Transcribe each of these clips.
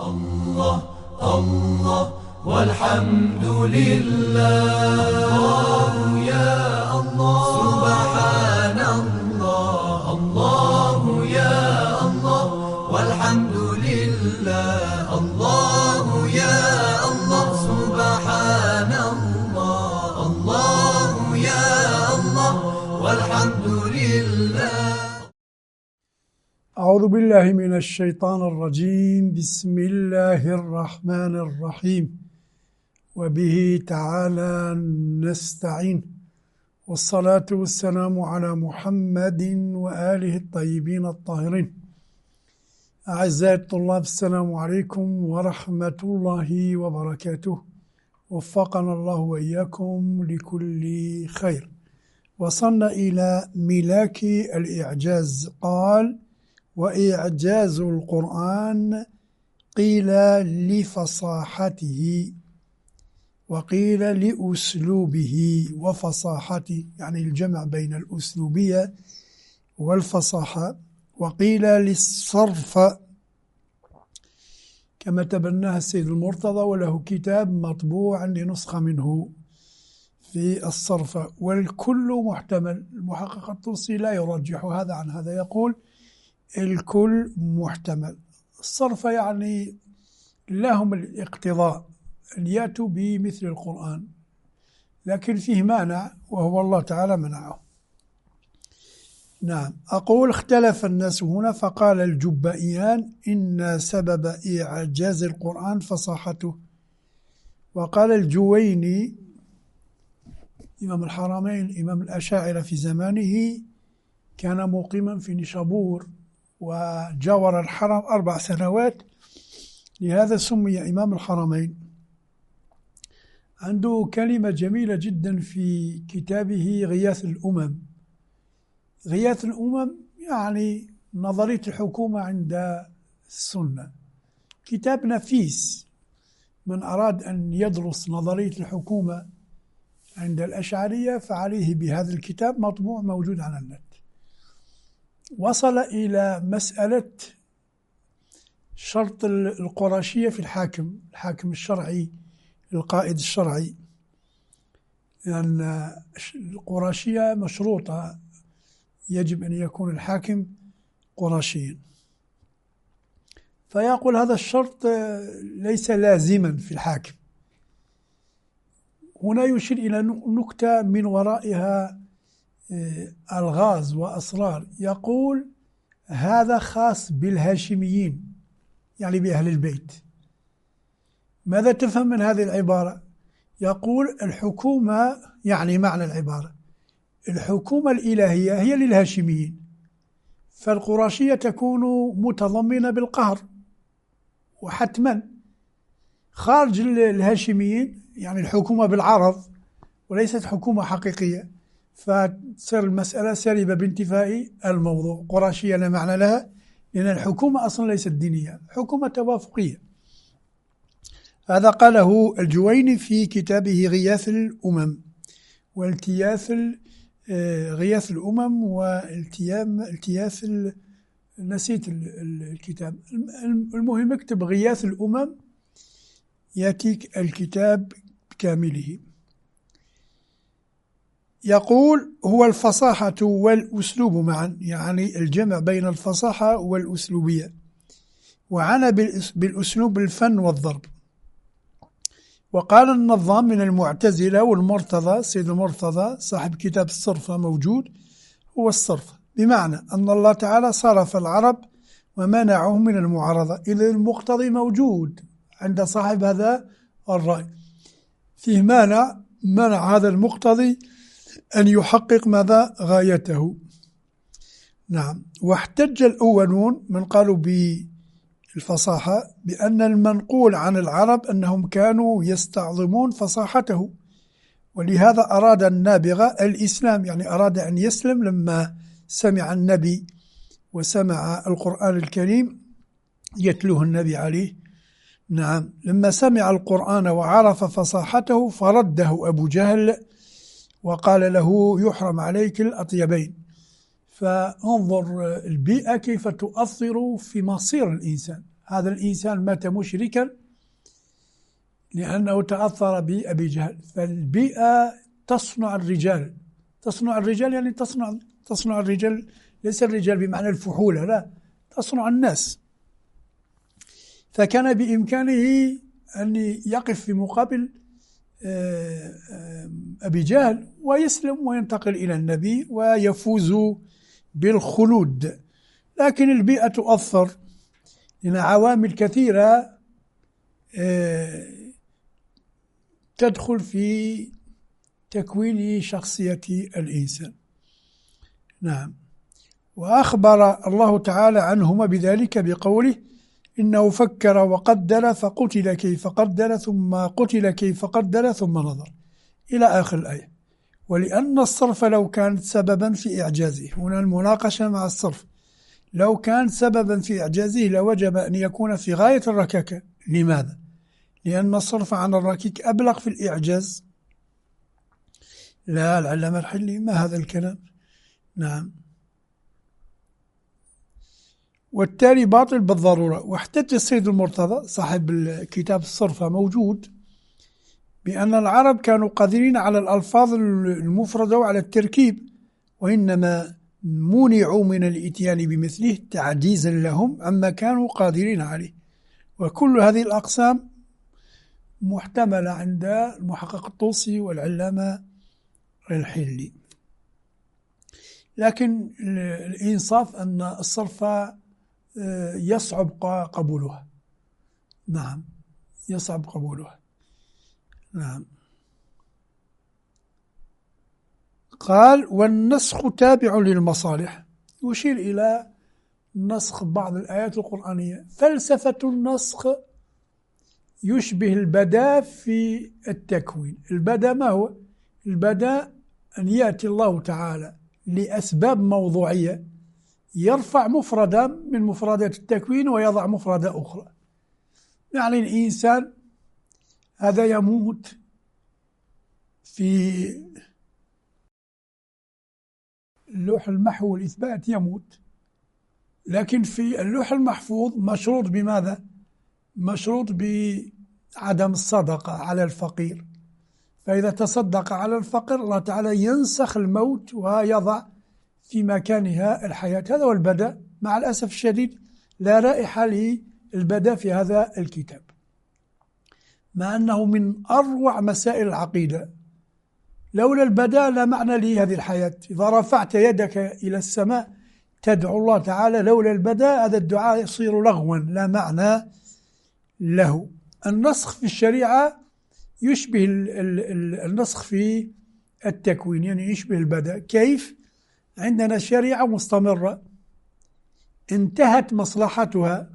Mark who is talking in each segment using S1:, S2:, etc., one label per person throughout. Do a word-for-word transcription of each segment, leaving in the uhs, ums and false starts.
S1: الله الله والحمد لله. الله يا الله سبحان الله. الله يا الله والحمد لله. الله يا الله سبحان الله. الله يا الله والحمد لله.
S2: أعوذ بالله من الشيطان الرجيم. بسم الله الرحمن الرحيم. وبه تعالى نستعين، والصلاة والسلام على محمد وآله الطيبين الطاهرين. أعزائي الطلاب، السلام عليكم ورحمة الله وبركاته. وفقنا الله وإياكم لكل خير. وصلنا إلى ملاك الإعجاز. قال: وإعجاز القرآن قيل لفصاحته وقيل لأسلوبه وفصاحته، يعني الجمع بين الأسلوبية والفصاحة. وقيل للصرف كما تبناها السيد المرتضى، وله كتاب مطبوع عندي نسخة منه في الصرف. والكل محتمل. المحقق الطوسي لا يرجح هذا عن هذا، يقول الكل محتمل. الصرف يعني لهم الاقتضاء أن يأتوا بمثل القرآن، لكن فيه مانع وهو الله تعالى منعه. نعم. أقول: اختلف الناس هنا، فقال الجبائيان إن سبب إعجاز القرآن فصاحته. وقال الجويني إمام الحرمين إمام الأشاعرة في زمانه، كان مقيما في نيشابور وجاور الحرم أربع سنوات، لهذا سمي إمام الحرمين. عنده كلمة جميلة جدا في كتابه غياث الأمم. غياث الأمم يعني نظرية الحكومة عند السنة، كتاب نفيس. من أراد أن يدرس نظرية الحكومة عند الأشعرية فعليه بهذا الكتاب، مطبوع موجود على النت. وصل إلى مسألة شرط القرشية في الحاكم، الحاكم الشرعي، القائد الشرعي، لأن القرشية مشروطة، يجب أن يكون الحاكم قرشيا. فيقول هذا الشرط ليس لازما في الحاكم. هنا يشير إلى نكتة من ورائها ألغاز وأسرار. يقول هذا خاص بالهاشميين، يعني بأهل البيت. ماذا تفهم من هذه العبارة؟ يقول الحكومة، يعني معنى العبارة الحكومة الإلهية هي للهاشميين، فالقرشية تكون متضمنة بالقهر وحتما. خارج الهاشميين يعني الحكومة بالعرض وليست حكومة حقيقية، فتصير المسألة سالبة بانتفاء الموضوع. قرشية لا معنى لها، لأن الحكومة أصلا ليست دينية، حكومة توافقية. هذا قاله الجويني في كتابه غياث الأمم. والتياث غياث الأمم والتيام التياث نسيت الكتاب. المهم اكتب غياث الأمم يأتيك الكتاب كامله. يقول هو الفصاحة والأسلوب معا، يعني الجمع بين الفصاحة والأسلوبية. وعنى بالأسلوب الفن والضرب. وقال النظام من المعتزلة والمرتضى، سيد المرتضى صاحب كتاب الصرف موجود، هو الصرف بمعنى أن الله تعالى صرف العرب ومنعهم من المعارضة. إذا المقتضي موجود عند صاحب هذا الرأي، فيه مانع منع هذا المقتضي أن يحقق ماذا غايته. نعم. واحتج الأولون من قالوا بالفصاحة بأن المنقول عن العرب أنهم كانوا يستعظمون فصاحته، ولهذا أراد النابغة الإسلام، يعني أراد أن يسلم لما سمع النبي وسمع القرآن الكريم يتلوه النبي عليه. نعم. لما سمع القرآن وعرف فصاحته فرده أبو جهل وقال له يحرم عليك الأطيبين. فانظر البيئة كيف تؤثر في مصير الإنسان. هذا الإنسان مات مشركا لأنه تأثر بأبي جهل. فالبيئة تصنع الرجال، تصنع الرجال يعني تصنع تصنع الرجال، ليس الرجال بمعنى الفحولة، لا، تصنع الناس. فكان بإمكانه أن يقف في مقابل أبي جهل ويسلم وينتقل إلى النبي ويفوز بالخلود. لكن البيئة تؤثر، لأن عوامل كثيرة تدخل في تكوين شخصية الإنسان. نعم. وأخبر الله تعالى عنهما بذلك بقوله: إنه فكر وقدر فقتل كيف قدر ثم قتل كيف قدر ثم نظر، إلى آخر الآية. ولأن الصرف لو كانت سببا في إعجازه، هنا المناقشة مع الصرف، لو كان سببا في إعجازه لوجب أن يكون في غاية الركاكة. لماذا؟ لأن الصرف عن الركيك أبلغ في الإعجاز. لا، العلامة الحلي ما هذا الكلام. نعم. والتالي باطل بالضرورة. واحتج السيد المرتضى صاحب الكتاب الصرفة موجود بأن العرب كانوا قادرين على الألفاظ المفردة وعلى التركيب، وإنما منعوا من الإتيان بمثله تعجيزا لهم عما كانوا قادرين عليه. وكل هذه الأقسام محتملة عند المحقق الطوسي والعلامة الحلي. لكن الإنصاف أن الصرف يصعب قبولها. نعم، يصعب قبولها. نعم. قال: والنسخ تابع للمصالح، يشير إلى نسخ بعض الآيات القرآنية. فلسفة النسخ يشبه البداء في التكوين. البداء ما هو؟ البداء أن يأتي الله تعالى لأسباب موضوعية يرفع مفردة من مفردات التكوين ويضع مفردة أخرى. يعني الإنسان هذا يموت في اللوح المحو والإثبات، يموت، لكن في اللوح المحفوظ مشروط بماذا؟ مشروط بعدم الصدقة على الفقير. فإذا تصدق على الفقر الله تعالى ينسخ الموت ويضع في مكانها الحياة. هذا هو البداء. مع الأسف الشديد لا رائحة للبداء في هذا الكتاب، مع أنه من أروع مسائل العقيدة. لولا البداء لا معنى لهذه الحياة. إذا رفعت يدك إلى السماء تدعو الله تعالى، لولا البداء هذا الدعاء يصير لغوا لا معنى له. النسخ في الشريعة يشبه النسخ في التكوين، يعني يشبه البداء. كيف؟ عندنا شريعة مستمرة انتهت مصلحتها،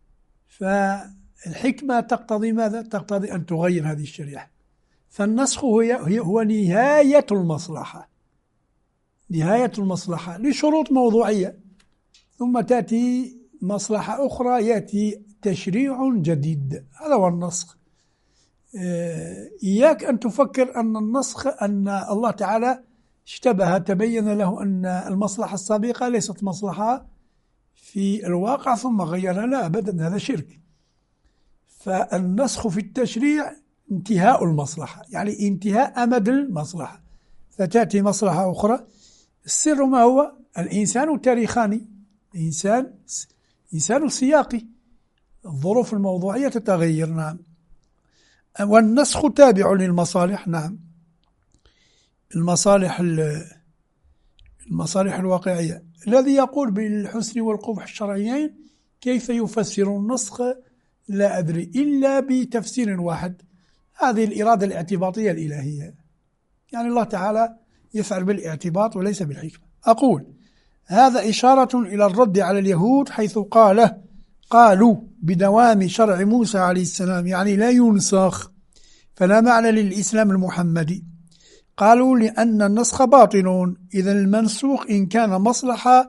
S2: فالحكمة تقتضي ماذا؟ تقتضي أن تغير هذه الشريعة. فالنسخ هو, هو نهاية المصلحة، نهاية المصلحة لشروط موضوعية، ثم تأتي مصلحة أخرى يأتي تشريع جديد. هذا هو النسخ. إياك أن تفكر أن النسخ أن الله تعالى اشتبه، تبين له أن المصلحة السابقة ليست مصلحة في الواقع ثم غيرها، لا أبدا، هذا شرك. فالنسخ في التشريع انتهاء المصلحة، يعني انتهاء أمد المصلحة، فتأتي مصلحة أخرى. السر ما هو؟ الإنسان تاريخاني، إنسان إنسان سياقي، الظروف الموضوعية تتغير. نعم. والنسخ تابع للمصالح. نعم، المصالح المصالح الواقعية. الذي يقول بالحسن والقبح الشرعيين كيف يفسر النسخ لا أدري إلا بتفسير واحد، هذه الإرادة الاعتباطية الإلهية، يعني الله تعالى يفعل بالاعتباط وليس بالحكمة. أقول هذا إشارة إلى الرد على اليهود حيث قال قالوا بدوام شرع موسى عليه السلام، يعني لا ينسخ، فلا معنى للإسلام المحمدي. قالوا لأن النسخ باطل، إذا المنسوخ إن كان مصلحة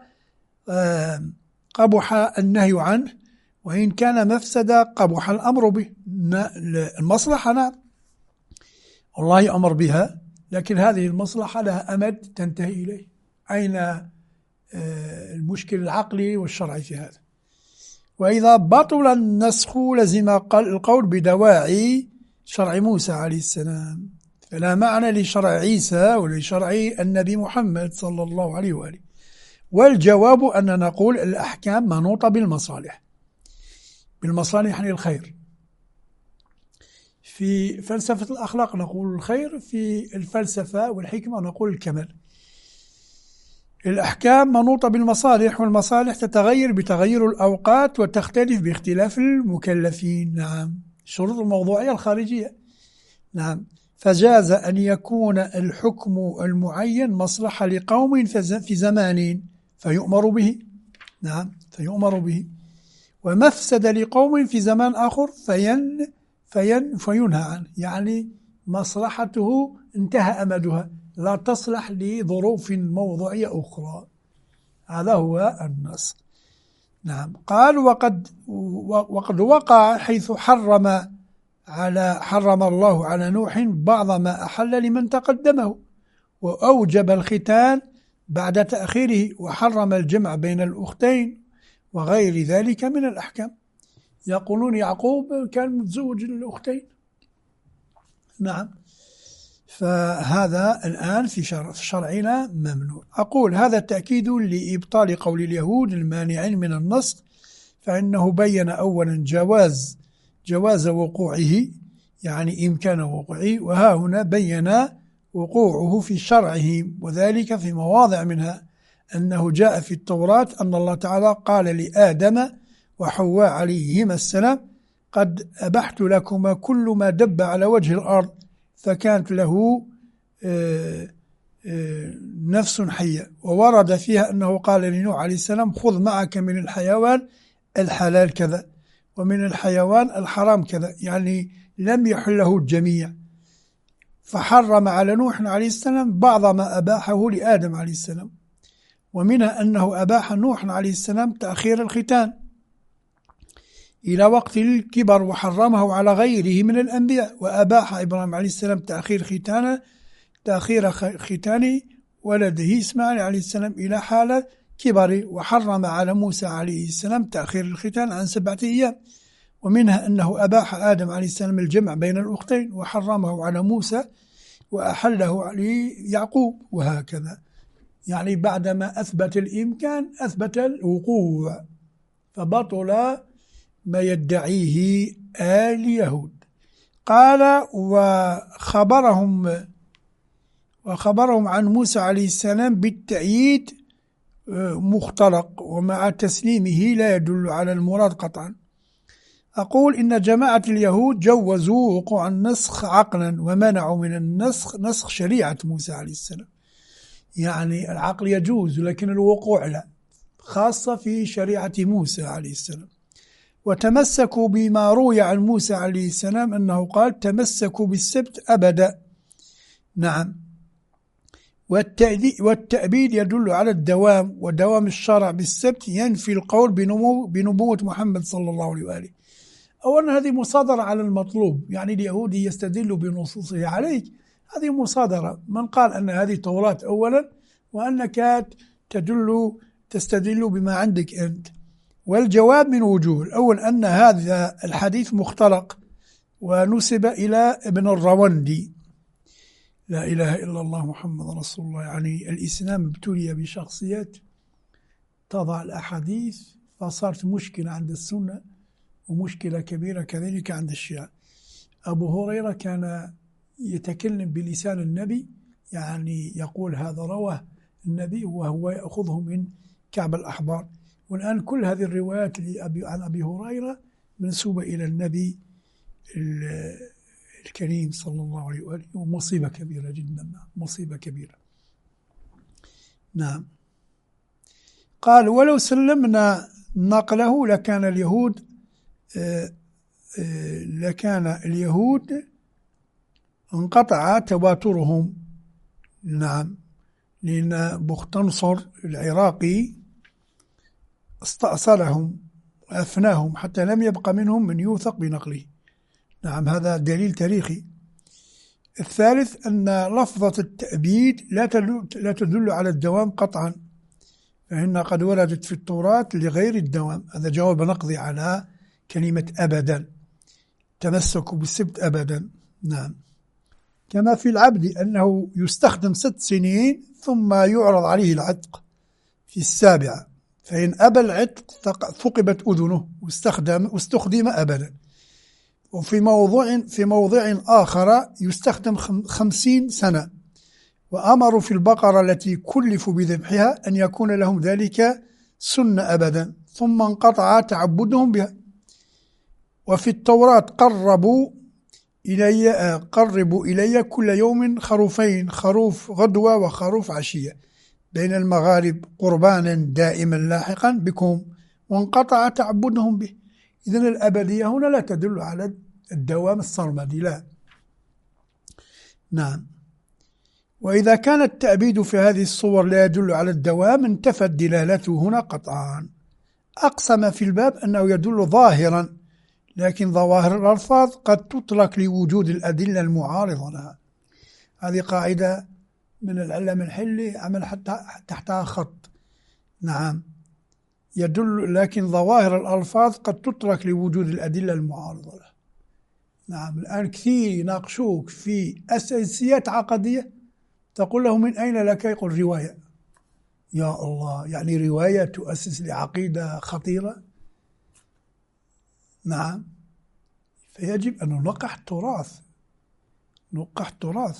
S2: قبح النهي عنه، وإن كان مفسدة قبح الأمر به. المصلحة نعم الله يأمر بها، لكن هذه المصلحة لها أمد تنتهي إليه. أين المشكل العقلي والشرعي في هذا؟ وإذا بطل النسخ لزم القول بدواعي شرع موسى عليه السلام، فلا معنى لشرع عيسى ولشرع النبي محمد صلى الله عليه وآله. والجواب أن نقول الأحكام منوطة بالمصالح، بالمصالح يعني الخير. في فلسفة الأخلاق نقول الخير، في الفلسفة والحكمة نقول الكمال. الأحكام منوطة بالمصالح، والمصالح تتغير بتغير الأوقات وتختلف باختلاف المكلفين. نعم، شروط الموضوعية الخارجية. نعم، فجاز أن يكون الحكم المعين مصلحة لقوم في زمان فيؤمر به. نعم، فيؤمر به، ومفسد لقوم في زمان آخر فين فين فينهى عنه، يعني مصلحته انتهى أمدها، لا تصلح لظروف موضوعية أخرى. هذا هو النص. نعم، قال وقد وقد وقع حيث حرم على حرم الله على نوح بعض ما أحل لمن تقدمه، وأوجب الختان بعد تأخيره، وحرم الجمع بين الأختين وغير ذلك من الأحكام. يقولون يعقوب كان متزوج الأختين. نعم، فهذا الآن في شرع في شرعنا ممنوع. أقول هذا تأكيد لإبطال قول اليهود المانعين من النسخ، فإنه بين أولا جواز جواز وقوعه، يعني إمكان وقوعه، وها هنا بين وقوعه في شرعه، وذلك في مواضع منها أنه جاء في التوراة أن الله تعالى قال لآدم وحواء عليهما السلام قد أبحت لكما كل ما دب على وجه الأرض، فكانت له نفس حية. وورد فيها أنه قال لنوح عليه السلام خذ معك من الحيوان الحلال كذا ومن الحيوان الحرام كذا، يعني لم يحله الجميع، فحرم على نوح عليه السلام بعض ما أباحه لآدم عليه السلام. ومنها أنه أباح نوح عليه السلام تأخير الختان إلى وقت الكبر وحرمه على غيره من الأنبياء، وأباح إبراهيم عليه السلام تأخير ختان تأخير ختان ولده إسماعيل عليه السلام إلى حالة كبر، وحرم على موسى عليه السلام تأخير الختان عن سبعة أيام. ومنها أنه أباح آدم عليه السلام الجمع بين الأختين وحرمه على موسى وأحله على يعقوب، وهكذا، يعني بعدما أثبت الإمكان أثبت الوقوع، فبطل ما يدعيه آل يهود. قال وخبرهم وخبرهم عن موسى عليه السلام بالتأييد مختلق، ومع تسليمه لا يدل على المراد قطعا. أقول إن جماعة اليهود جوزوا وقوع النسخ عقلا، ومنعوا من النسخ نسخ شريعة موسى عليه السلام، يعني العقل يجوز لكن الوقوع لا، خاصة في شريعة موسى عليه السلام. وتمسكوا بما روي عن موسى عليه السلام أنه قال تمسكوا بالسبت أبدا. نعم، والتأبيد يدل على الدوام، ودوام الشرع بالسبت ينفي القول بنمو بنبوة محمد صلى الله عليه وآله. أولا هذه مصادرة على المطلوب، يعني اليهودي يستدل بنصوصه عليه، هذه مصادرة. من قال أن هذه توراة أولا، وأنك تدل تستدل بما عندك أنت. والجواب من وجوه. الأول أن هذا الحديث مختلق ونسب إلى ابن الروندي، لا إله إلا الله محمد رسول الله. يعني الإسلام ابتلي بشخصيات تضع الأحاديث، فصارت مشكلة عند السنة ومشكلة كبيرة كذلك عند الشيعة. أبو هريرة كان يتكلم بلسان النبي، يعني يقول هذا رواه النبي وهو يأخذه من كعب الأحبار. والآن كل هذه الروايات عن أبي هريرة منسوبة إلى النبي الكريم صلى الله عليه وآله، ومصيبة كبيرة جدا، مصيبة كبيرة. نعم، قال ولو سلمنا نقله لكان اليهود آآ آآ لكان اليهود انقطع تواترهم. نعم، لأن بختنصر العراقي استأصلهم وأفناهم حتى لم يبق منهم من يوثق بنقله. نعم، هذا دليل تاريخي. الثالث أن لفظة التأبيد لا تدل على الدوام قطعا، فإن قد وردت في التوراة لغير الدوام. هذا جواب نقضي على كلمة أبدا، تمسكوا بالسبت أبدا. نعم. كما في العبد أنه يستخدم ست سنين ثم يعرض عليه العتق في السابعة، فإن أبى العتق ثقبت أذنه واستخدم, واستخدم أبدا. وفي موضوع في موضع آخر يستخدم خمسين سنة، وأمروا في البقرة التي كلفوا بذبحها أن يكون لهم ذلك سنة أبدا، ثم انقطع تعبدهم بها. وفي التوراة قربوا إلي قربوا إلي كل يوم خروفين، خروف غدوة وخروف عشية، بين المغارب قربانا دائما لاحقا بكم، وانقطع تعبدهم به. إذن الأبدية هنا لا تدل على الدوام السرمدي، لا. نعم. وإذا كان التأبيد في هذه الصور لا يدل على الدوام انتفت دلالته هنا قطعا. أقسم في الباب أنه يدل ظاهرا، لكن ظواهر الألفاظ قد تترك لوجود الأدلة المعارضة لها. هذه قاعدة من العلم الحلي عمل حتى تحتها خط. نعم. يدل، لكن ظواهر الألفاظ قد تترك لوجود الأدلة المعارضة لها. نعم. الآن كثير يناقشوك في أساسيات عقدية، تقول له من أين لك؟ يقول رواية. يا الله، يعني رواية تؤسس لعقيدة خطيرة؟ نعم. فيجب أن نلقح التراث، نلقح التراث.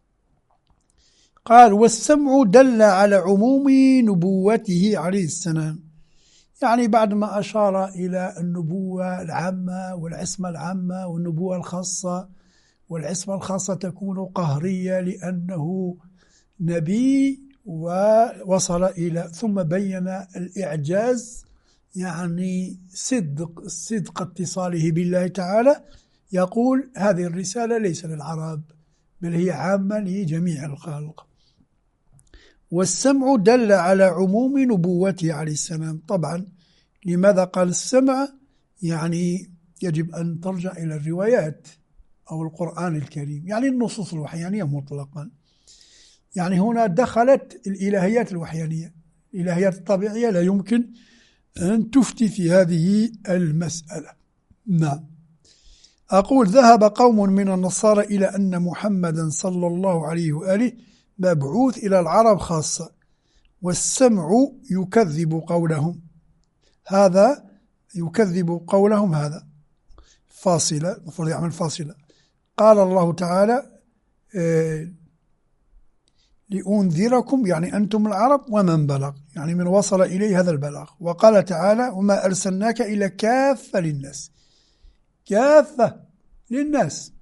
S2: قال والسمع دل على عموم نبوته عليه السلام، يعني بعد ما أشار إلى النبوة العامة والعصمة العامة والنبوة الخاصة، والعصمة الخاصة تكون قهرية لأنه نبي ووصل إلى، ثم بين الإعجاز، يعني صدق صدق اتصاله بالله تعالى. يقول هذه الرسالة ليس للعرب بل هي عامة لجميع الخلق. والسمع دل على عموم نبوته عليه السلام. طبعا لماذا قال السمع؟ يعني يجب أن ترجع إلى الروايات أو القرآن الكريم، يعني النصوص الوحيانية مطلقا. يعني هنا دخلت الإلهيات الوحيانية، الإلهيات الطبيعية لا يمكن أن تفتي في هذه المسألة. نعم. أقول ذهب قوم من النصارى إلى أن محمدا صلى الله عليه وآله مبعوث إلى العرب خاصة، والسمع يكذب قولهم هذا، يكذب قولهم هذا. فاصلة، المفروض يعمل فاصلة. قال الله تعالى آه لأنذركم، يعني أنتم العرب، ومن بلغ، يعني من وصل إليه هذا البلاغ. وقال تعالى وما أرسلناك إلى كافة للناس، كافة للناس.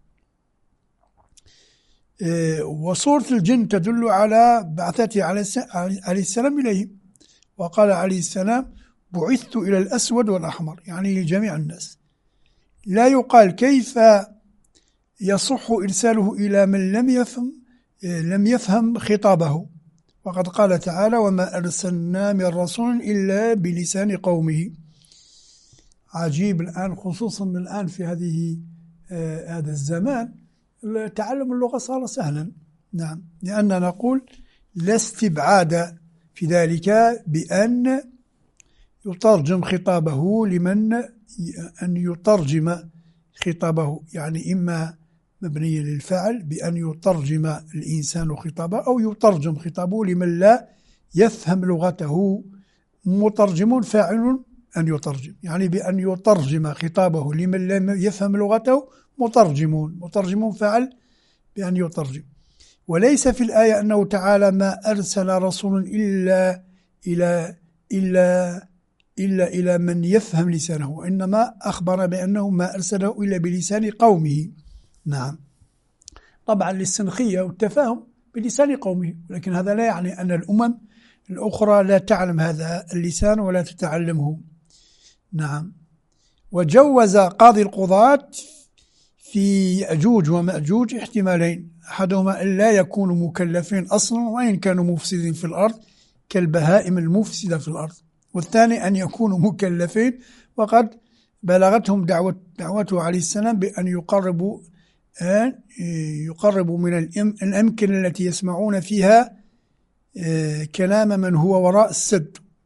S2: إيه، وصورة الجن تدل على بعثته عليه السلام إليهم. وقال عليه السلام بعثت إلى الأسود والأحمر، يعني لجميع الناس. لا يقال كيف يصح إرساله إلى من لم يفهم لم يفهم خطابه. وقد قال تعالى وما أرسلنا من رسول إلا بلسان قومه. عجيب الآن، خصوصا الآن في هذه آه هذا الزمان، تعلم اللغة صار سهلا. نعم. لأننا نقول لا استبعاد في ذلك بأن يترجم خطابه لمن أن يترجم خطابه، يعني إما مبني للفعل بأن يترجم الإنسان خطابه، أو يترجم خطابه لمن لا يفهم لغته. مترجم فاعل أن يترجم، يعني بأن يترجم خطابه لمن لا يفهم لغته مترجمون، مترجمون فاعل بأن يترجم. وليس في الآية أنه تعالى ما أرسل رسول إلا إلى إلا إلا إلى من يفهم لسانه، وإنما أخبر بأنه ما أرسله إلا بلسان قومه. نعم. طبعا للسنخية والتفاهم بلسان قومه، لكن هذا لا يعني أن الأمم الأخرى لا تعلم هذا اللسان ولا تتعلمه. نعم. وجوز قاضي القضاة في يأجوج ومأجوج احتمالين، أحدهما أن لا يكونوا مكلفين أصلا وإن كانوا مفسدين في الأرض كالبهائم المفسدة في الأرض، والثاني أن يكونوا مكلفين وقد بلغتهم دعوة دعوته عليه السلام بأن يقربوا أن يقربوا من الأمكنة التي يسمعون فيها كلام من هو وراء السد،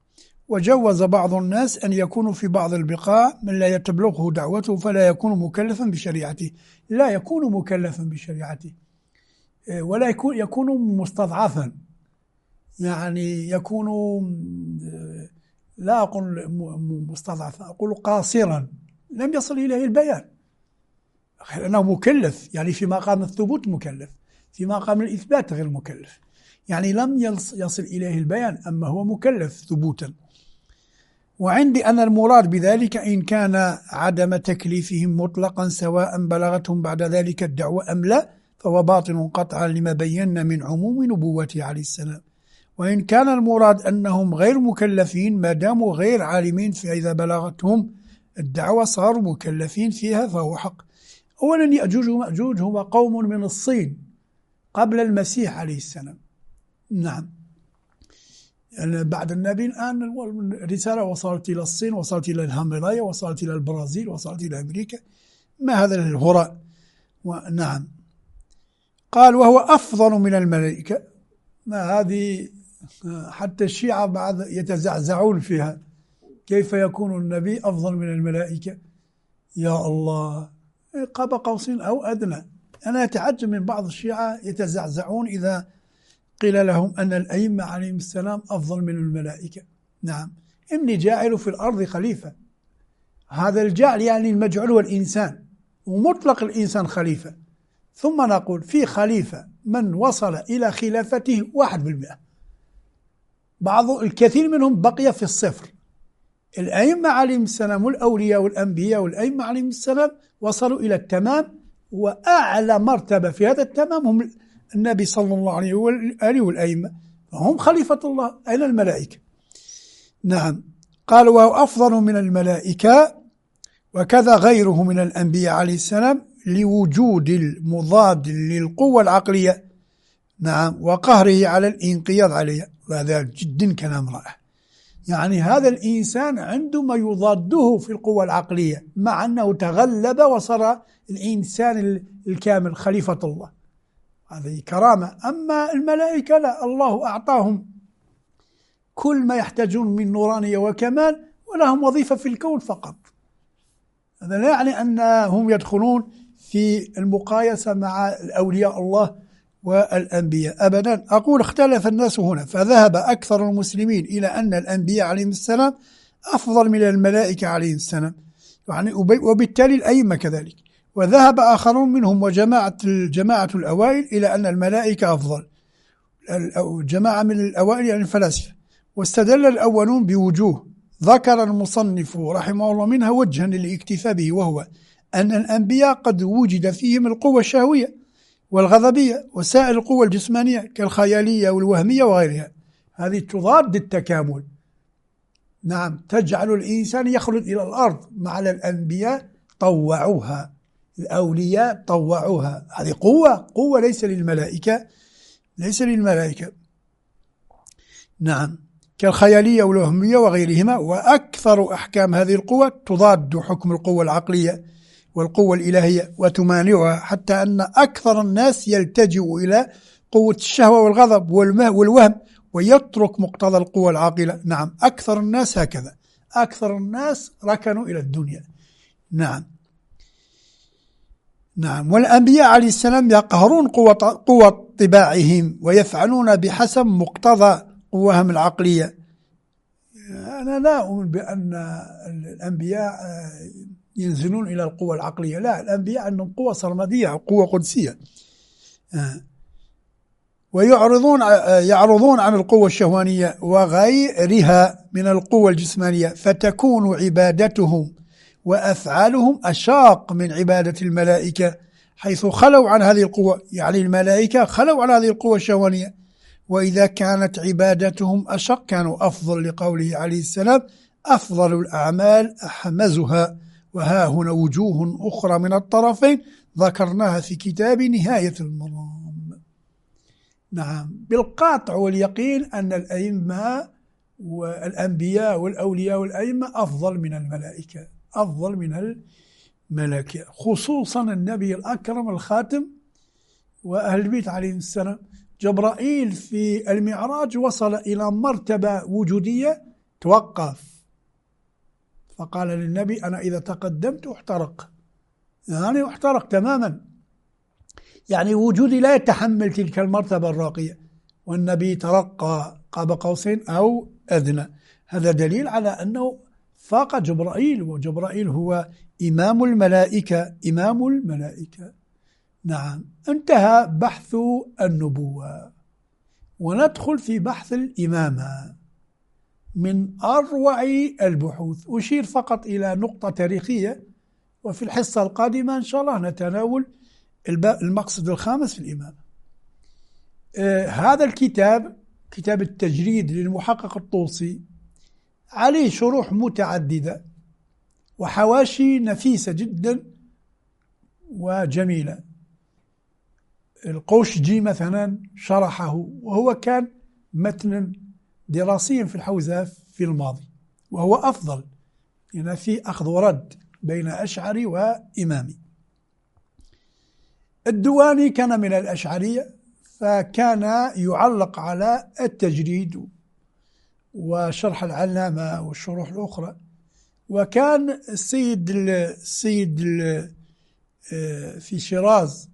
S2: وجوز بعض الناس أن يكونوا في بعض البقاع من لا يتبلغه دعوته فلا يكون مكلفا بشريعته. لا يكون مكلفا بشريعته ولا يكون يكون مستضعفا، يعني يكون، لا أقول مستضعفا، أقول قاصرا لم يصل إليه البيان، لأنه مكلف، يعني في مقام الثبوت مكلف، في مقام الإثبات غير مكلف، يعني لم يصل إليه البيان، أما هو مكلف ثبوتا. وعندي أن المراد بذلك إن كان عدم تكليفهم مطلقا سواء بلغتهم بعد ذلك الدعوة أم لا، فهو باطل قطعا لما بينا من عموم نبوته عليه السلام. وإن كان المراد أنهم غير مكلفين ما داموا غير عالمين، فإذا بلغتهم الدعوة صاروا مكلفين فيها فهو حق. أولا يأجوج ومأجوج هو قوم من الصين قبل المسيح عليه السلام. نعم، يعني بعد النبي الآن الرسالة وصلت إلى الصين، وصلت إلى الهيمالايا، وصلت إلى البرازيل، وصلت إلى أمريكا، ما هذا الهراء. نعم، قال وهو أفضل من الملائكة. ما هذه حتى الشيعة بعد يتزعزعون فيها، كيف يكون النبي أفضل من الملائكة؟ يا الله، قاب قوسين أو أدنى. أنا أتعجب من بعض الشيعة يتزعزعون إذا قيل لهم أن الأئمة عليهم السلام أفضل من الملائكة. نعم، إني جاعل في الأرض خليفة، هذا الجعل يعني المجعول هو الإنسان، ومطلق الإنسان خليفة. ثم نقول في خليفة من وصل إلى خلافته واحد بالمئة، بعض الكثير منهم بقي في الصفر. الأئمة عليهم السلام والأولياء والأنبياء والأئمة عليهم السلام وصلوا إلى التمام، وأعلى مرتبة في هذا التمام هم النبي صلى الله عليه وآله والأئمة، هم خليفة الله. أين الملائكة؟ نعم، قال وهو أفضل من الملائكة وكذا غيره من الأنبياء عليه السلام لوجود المضاد للقوة العقلية، نعم، وقهره على الانقياد عليها. وهذا جدا كلام رائع، يعني هذا الإنسان عنده ما يضاده في القوة العقلية، مع أنه تغلب وصار الإنسان الكامل خليفة الله، هذه كرامة. أما الملائكة لا، الله أعطاهم كل ما يحتاجون من نورانية وكمال، ولهم وظيفة في الكون فقط. هذا لا يعني أنهم يدخلون في المقايسة مع الأولياء الله والأنبياء أبدا. أقول اختلف الناس هنا، فذهب أكثر المسلمين إلى أن الأنبياء عليهم السلام أفضل من الملائكة عليهم السلام، يعني وبالتالي الأئمة كذلك. وذهب آخرون منهم وجماعة الجماعة الأوائل إلى أن الملائكة أفضل، جماعة من الأوائل يعني الفلاسفة. واستدل الأولون بوجوه ذكر المصنف رحمه الله منها وجها للاكتفاء به، وهو أن الأنبياء قد وجد فيهم القوة الشهوية والغضبية وسائر القوة الجسمانية كالخيالية والوهمية وغيرها، هذه تضاد التكامل. نعم، تجعل الإنسان يخلد إلى الأرض، مع الأنبياء طوعوها، الأولياء طوعوها، هذه قوة قوة ليس للملائكة، ليس للملائكة. نعم، كالخيالية والوهمية وغيرهما. وأكثر أحكام هذه القوة تضاد حكم القوة العقلية والقوة الإلهية وتمانعها، حتى أن أكثر الناس يلتجئ إلى قوة الشهوة والغضب والوهم ويترك مقتضى القوة العاقلة. نعم، أكثر الناس هكذا، أكثر الناس ركنوا إلى الدنيا. نعم نعم والأنبياء عليه السلام يقهرون قوة, قوة طباعهم ويفعلون بحسب مقتضى قواهم العقلية. أنا لا أؤمن بأن الأنبياء ينزلون إلى القوة العقلية، لا، الأنبياء عندهم قوة سرمدية، قوة قدسية، ويعرضون يعرضون عن القوة الشهوانية وغيرها من القوة الجسمانية، فتكون عبادتهم وأفعالهم أشاق من عبادة الملائكة، حيث خلوا عن هذه القوة، يعني الملائكة خلوا عن هذه القوة الشهوانية. وإذا كانت عبادتهم أشق كانوا أفضل، لقوله عليه السلام أفضل الأعمال أحمزها. وها هنا وجوه أخرى من الطرفين ذكرناها في كتاب نهاية المرام. نعم، بالقاطع واليقين أن الأئمة والأنبياء والأولياء والأئمة أفضل من الملائكة، أفضل من الملائكة، خصوصا النبي الأكرم الخاتم وأهل البيت عليهم السلام. جبرائيل في المعراج وصل إلى مرتبة وجودية توقف. فقال للنبي أنا إذا تقدمت احترق، يعني احترق تماما، يعني وجودي لا يتحمل تلك المرتبة الراقية، والنبي ترقى قاب قوسين أو أدنى. هذا دليل على أنه فاق جبرائيل، وجبرائيل هو إمام الملائكة إمام الملائكة. نعم. انتهى بحث النبوة، وندخل في بحث الإمامة من أروع البحوث. أشير فقط إلى نقطة تاريخية، وفي الحصة القادمة إن شاء الله نتناول المقصد الخامس في الإمامة. آه هذا الكتاب كتاب التجريد للمحقق الطوسي عليه شروح متعددة وحواشي نفيسة جدا وجميلة. القوشجي مثلا شرحه، وهو كان متنا دراسيا في الحوزة في الماضي، وهو أفضل يعني في أخذ ورد بين أشعري وإمامي. الدواني كان من الأشعرية، فكان يعلق على التجريد وشرح العلامة والشروح الأخرى. وكان السيد السيد في شيراز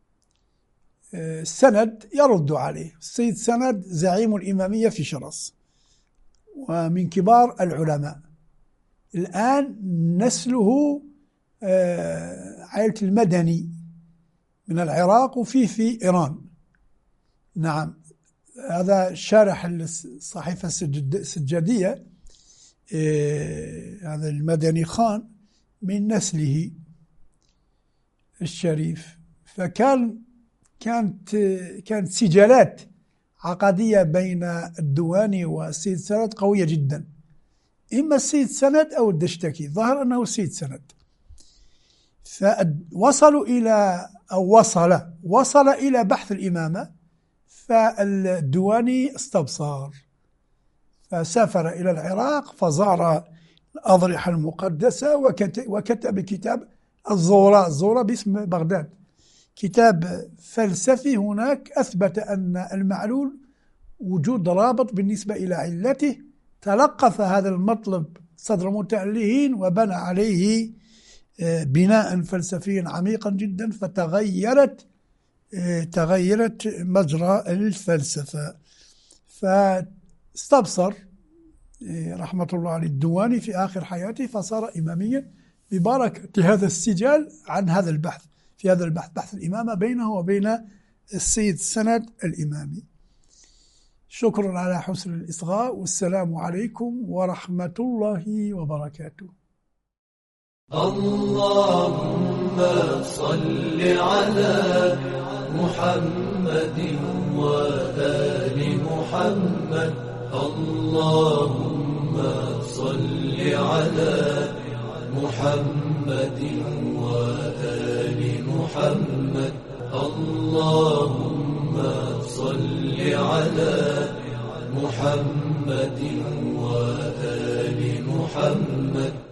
S2: السند يرد عليه. السيد سند زعيم الإمامية في شيراز ومن كبار العلماء. الآن نسله عائلة المدني من العراق، وفيه في إيران. نعم. هذا شارح الصحيفة السجادية، هذا المدني خان من نسله الشريف. فكان كانت كانت سجالات عقدية بين الدواني والسيد سند قوية جدا، إما السيد سند أو الدشتكي. ظهر أنه السيد سند. فوصلوا إلى أو وصل وصل إلى بحث الإمامة، فالدواني استبصر، فسافر إلى العراق فزار الأضرحة المقدسة وكتب كتاب الزورة الزورة باسم بغداد، كتاب فلسفي هناك أثبت أن المعلول وجود رابط بالنسبة إلى علته. تلقف هذا المطلب صدر المتألهين وبنى عليه بناء فلسفيا عميقا جدا، فتغيرت تغيرت مجرى الفلسفة. فاستبصر رحمة الله عليه الدواني في آخر حياته، فصار إماميا ببركة هذا السجال عن هذا البحث. في هذا البحث بحث الإمامة بينه وبين السيد سند الإمامي. شكرا على حسن الإصغاء، والسلام عليكم ورحمة الله وبركاته.
S1: اللهم صل على محمد وآل محمد. اللهم صل على محمد وآل محمد. اللهم صل على محمد وآل محمد.